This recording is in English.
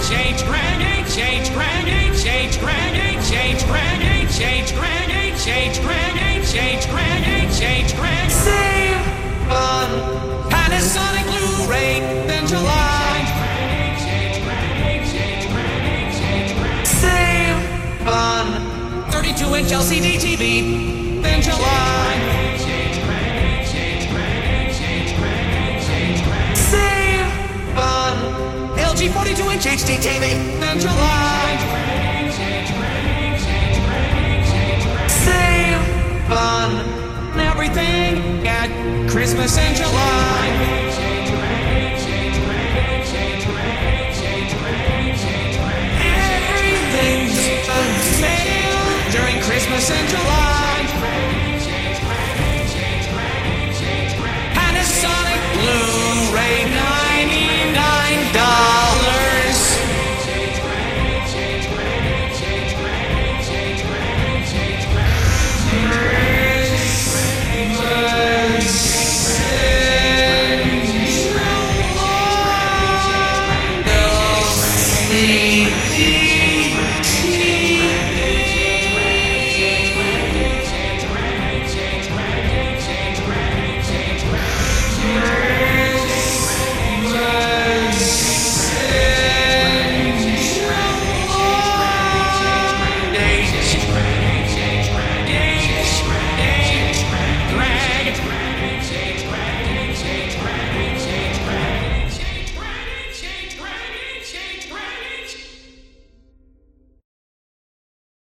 Save on Panasonic Blu-ray, then July. Save on 32-inch LCD TV, then July. Save on LG 42-inch HD TV, then July. Save on everything at Christmas in July. Everything's on sale during Christmas in July.